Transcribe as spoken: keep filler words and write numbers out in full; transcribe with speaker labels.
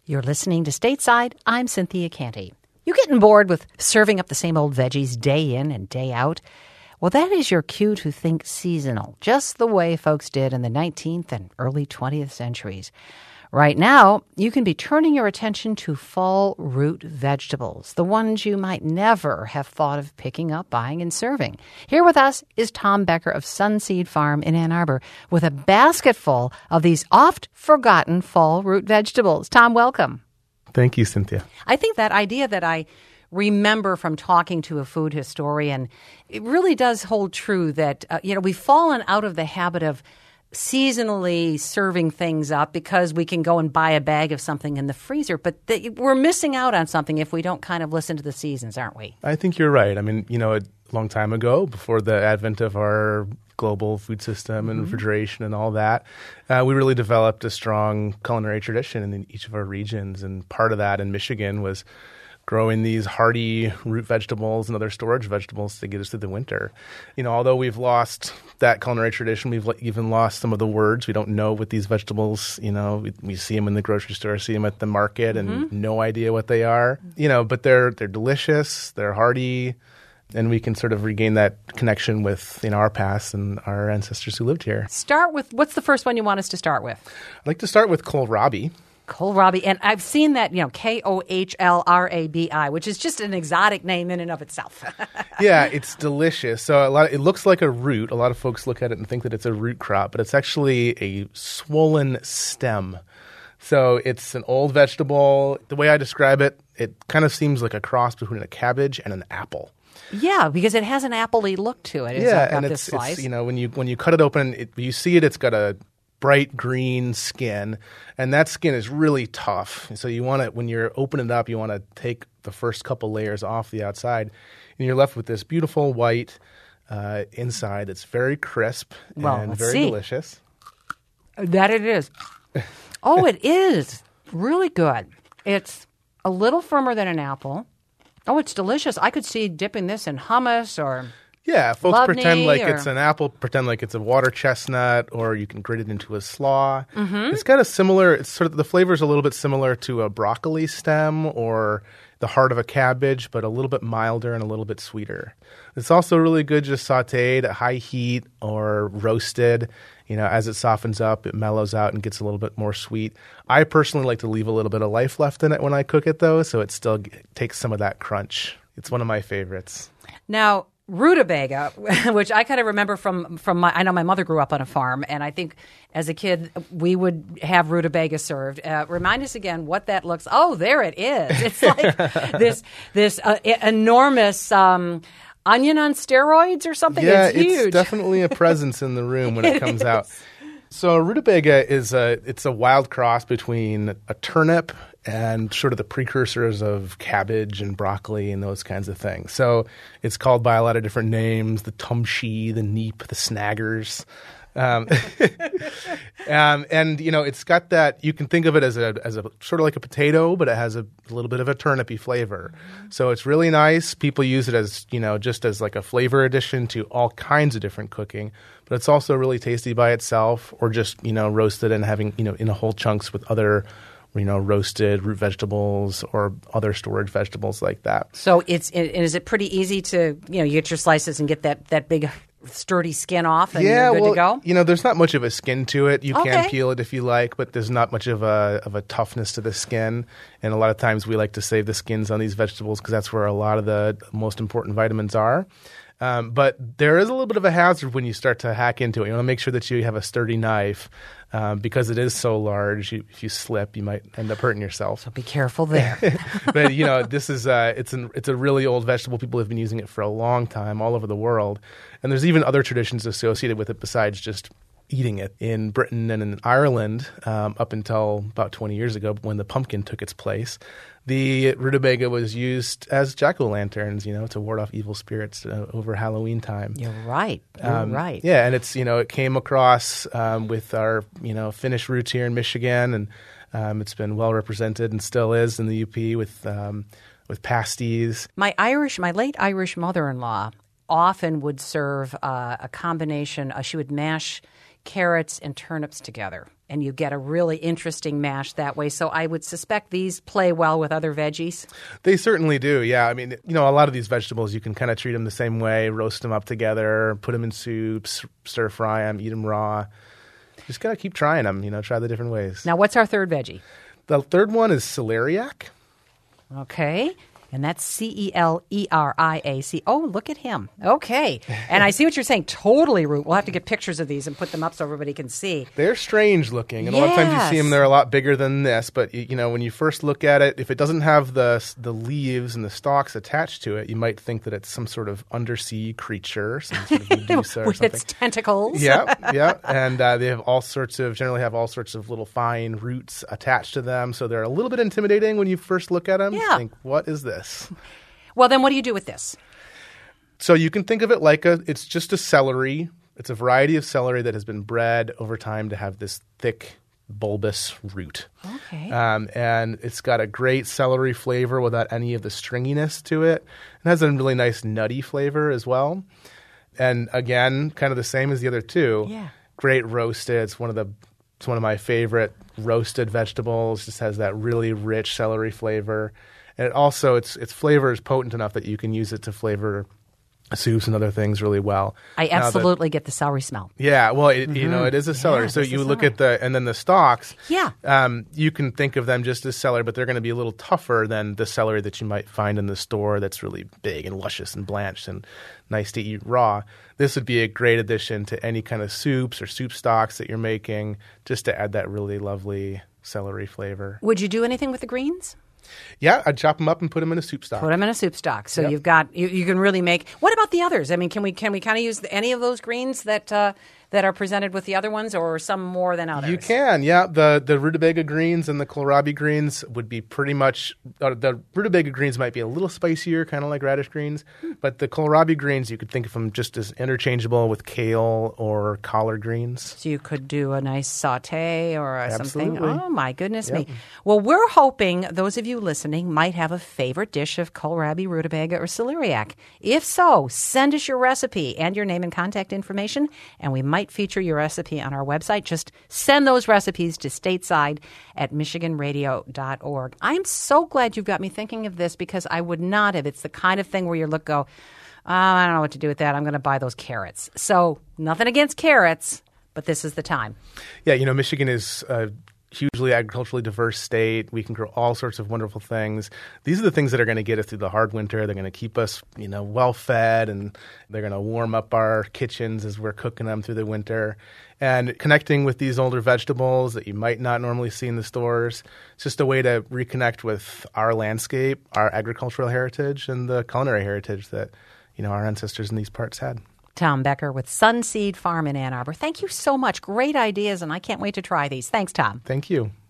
Speaker 1: You're listening to Stateside. I'm Cynthia Canty. You getting bored with serving up the same old veggies day in and day out? Well, that is your cue to think seasonal, just the way folks did in the nineteenth and early twentieth centuries. Right now, you can be turning your attention to fall root vegetables, the ones you might never have thought of picking up, buying, and serving. Here with us is Tom Becker of Sunseed Farm in Ann Arbor with a basket full of these oft-forgotten fall root vegetables. Tom, welcome.
Speaker 2: Thank you, Cynthia.
Speaker 1: I think that idea that I remember from talking to a food historian, it really does hold true that, uh, you know, we've fallen out of the habit of seasonally serving things up because we can go and buy a bag of something in the freezer. But the, we're missing out on something if we don't kind of listen to the seasons, aren't we?
Speaker 2: I think you're right. I mean, you know, a long time ago, before the advent of our global food system and mm-hmm. refrigeration and all that, uh, we really developed a strong culinary tradition in each of our regions. And part of that in Michigan was growing these hardy root vegetables and other storage vegetables to get us through the winter. You know, although we've lost that culinary tradition, we've even lost some of the words. We don't know what these vegetables, you know, we, we see them in the grocery store, see them at the market, and mm-hmm. no idea what they are. You know, but they're they're delicious, they're hardy, and we can sort of regain that connection with, you know, our past and our ancestors who lived here.
Speaker 1: Start with, what's the first one you want us to start with?
Speaker 2: I'd like to start with kohlrabi.
Speaker 1: Kohlrabi, and I've seen that, you know, K O H L R A B I, which is just an exotic name in and of itself.
Speaker 2: Yeah, it's delicious. So a lot of, it looks like a root. A lot of folks look at it and think that it's a root crop, but it's actually a swollen stem. So it's an old vegetable. The way I describe it, it kind of seems like a cross between a cabbage and an apple.
Speaker 1: Yeah, because it has an apple-y look to it. It's
Speaker 2: yeah,
Speaker 1: got
Speaker 2: and
Speaker 1: this
Speaker 2: it's,
Speaker 1: slice.
Speaker 2: it's, you know, when you when you cut it open, it, you see it, it's got a bright green skin, and that skin is really tough. So you want to, when you're opening it up, you want to take the first couple layers off the outside, and you're left with this beautiful white uh, inside that's very crisp
Speaker 1: well,
Speaker 2: and
Speaker 1: let's
Speaker 2: very
Speaker 1: see.
Speaker 2: delicious.
Speaker 1: That it is. Oh, it is really good. It's a little firmer than an apple. Oh, it's delicious. I could see dipping this in hummus or...
Speaker 2: Yeah, folks
Speaker 1: Lubney
Speaker 2: pretend like
Speaker 1: or...
Speaker 2: it's an apple, pretend like it's a water chestnut, or you can grit it into a slaw.
Speaker 1: Mm-hmm.
Speaker 2: It's kind of similar. It's sort of the flavor is a little bit similar to a broccoli stem or the heart of a cabbage, but a little bit milder and a little bit sweeter. It's also really good just sautéed at high heat or roasted. You know, as it softens up, it mellows out and gets a little bit more sweet. I personally like to leave a little bit of life left in it when I cook it, though, so it still g- takes some of that crunch. It's one of my favorites.
Speaker 1: Now, rutabaga, which I kind of remember from, from my, I know my mother grew up on a farm, and I think as a kid we would have rutabaga served. Uh, remind us again what that looks. Oh, there it is. It's like this this uh, enormous um, onion on steroids or something.
Speaker 2: Yeah,
Speaker 1: it's huge.
Speaker 2: It's definitely a presence in the room when it, it comes is. out. So a rutabaga is a it's a wild cross between a turnip and sort of the precursors of cabbage and broccoli and those kinds of things. So it's called by a lot of different names: the tumshi, the neep, the snaggers. Um, um, and you know, it's got that. You can think of it as a as a sort of like a potato, but it has a little bit of a turnipy flavor. Mm-hmm. So it's really nice. People use it as, you know, just as like a flavor addition to all kinds of different cooking. But it's also really tasty by itself, or just, you know, roasted and having, you know, in a whole chunks with other, you know, roasted root vegetables or other storage vegetables like that.
Speaker 1: So it's is it pretty easy to, you know, you get your slices and get that that big sturdy skin off and
Speaker 2: yeah,
Speaker 1: you're good
Speaker 2: well,
Speaker 1: to go?
Speaker 2: You know, there's not much of a skin to it. You
Speaker 1: okay.
Speaker 2: can peel it if you like, but there's not much of a of a toughness to the skin. And a lot of times we like to save the skins on these vegetables because that's where a lot of the most important vitamins are. Um, but there is a little bit of a hazard when you start to hack into it. You want to make sure that you have a sturdy knife um, because it is so large. You, if you slip, you might end up hurting yourself.
Speaker 1: So be careful there.
Speaker 2: But you know, this is uh, it's an it's a really old vegetable. People have been using it for a long time all over the world, and there's even other traditions associated with it besides just eating it. In Britain and in Ireland, um, up until about twenty years ago, when the pumpkin took its place, the rutabaga was used as jack-o'-lanterns, you know, to ward off evil spirits uh, over Halloween time.
Speaker 1: You're right. You're
Speaker 2: um,
Speaker 1: right.
Speaker 2: Yeah, and it's, you know, it came across um, with our, you know, Finnish roots here in Michigan, and um, it's been well represented and still is in the U P with um, with pasties.
Speaker 1: My Irish, my late Irish mother-in-law often would serve uh, a combination. Uh, she would mash carrots and turnips together. and you get a really interesting mash that way. So I would suspect these play well with other veggies.
Speaker 2: They certainly do, yeah. I mean, you know, a lot of these vegetables, you can kind of treat them the same way, roast them up together, put them in soups, stir fry them, eat them raw. Just got to keep trying them, you know, try the different ways.
Speaker 1: Now, what's our third veggie?
Speaker 2: The third one is celeriac.
Speaker 1: Okay. And that's C E L E R I A C. Oh, look at him. Okay. And I see what you're saying. Totally root. We'll have to get pictures of these and put them up so everybody can see.
Speaker 2: They're strange looking. And
Speaker 1: yes.
Speaker 2: a lot of times you see them, they're a lot bigger than this. But, you know, when you first look at it, if it doesn't have the the leaves and the stalks attached to it, you might think that it's some sort of undersea creature, some sort of Medusa or
Speaker 1: with
Speaker 2: something.
Speaker 1: Its tentacles.
Speaker 2: Yeah, yeah. And uh, they have all sorts of, generally have all sorts of little fine roots attached to them. So they're a little bit intimidating when you first look at them.
Speaker 1: Yeah.
Speaker 2: You think, what is this?
Speaker 1: Well, then what do you do with this?
Speaker 2: So you can think of it like a, it's just a celery. It's a variety of celery that has been bred over time to have this thick, bulbous root.
Speaker 1: Okay.
Speaker 2: Um, and it's got a great celery flavor without any of the stringiness to it. It has a really nice nutty flavor as well. And again, kind of the same as the other two.
Speaker 1: Yeah.
Speaker 2: Great roasted. It's one of the, it's one of my favorite roasted vegetables. Just has that really rich celery flavor. And it also, its its flavor is potent enough that you can use it to flavor soups and other things really well.
Speaker 1: I absolutely the, get the celery smell.
Speaker 2: Yeah, well, it, mm-hmm. you know, it is a celery.
Speaker 1: Yeah,
Speaker 2: so you look
Speaker 1: celery.
Speaker 2: at the, and then the stalks.
Speaker 1: Yeah.
Speaker 2: Um, you can think of them just as celery, but they're going to be a little tougher than the celery that you might find in the store that's really big and luscious and blanched and nice to eat raw. This would be a great addition to any kind of soups or soup stocks that you're making, just to add that really lovely celery flavor.
Speaker 1: Would you do anything with the greens?
Speaker 2: Yeah, I'd chop them up and put them in a soup stock.
Speaker 1: Put them in a soup stock. So
Speaker 2: Yep.
Speaker 1: you've got you, you can really make. What about the others? I mean, can we can we kind of use any of those greens that uh, that are presented with the other ones, or some more than others?
Speaker 2: You can, yeah. The the rutabaga greens and the kohlrabi greens would be pretty much uh, the rutabaga greens might be a little spicier, kind of like radish greens, hmm. but the kohlrabi greens you could think of them just as interchangeable with kale or collard greens.
Speaker 1: So you could do a nice saute or a
Speaker 2: Absolutely.
Speaker 1: something. Oh my goodness
Speaker 2: Yep.
Speaker 1: me! Well, we're hoping those of you listening might have a favorite dish of kohlrabi, rutabaga, or celeriac. If so, send us your recipe and your name and contact information, and we might feature your recipe on our website. Just send those recipes to stateside at michigan radio dot org. I'm so glad you've got me thinking of this, because I would not have. It's the kind of thing where you look, go, oh, I don't know what to do with that. I'm going to buy those carrots. So nothing against carrots, but this is the time.
Speaker 2: Yeah, you know, Michigan is a hugely agriculturally diverse state. We can grow all sorts of wonderful things. These are the things that are going to get us through the hard winter. They're going to keep us, you know, well fed, and they're going to warm up our kitchens as we're cooking them through the winter. And connecting with these older vegetables that you might not normally see in the stores, it's just a way to reconnect with our landscape, our agricultural heritage, and the culinary heritage that, you know, our ancestors in these parts had.
Speaker 1: Tom Becker with Sunseed Farm in Ann Arbor. Thank you so much. Great ideas, and I can't wait to try these. Thanks, Tom.
Speaker 2: Thank you.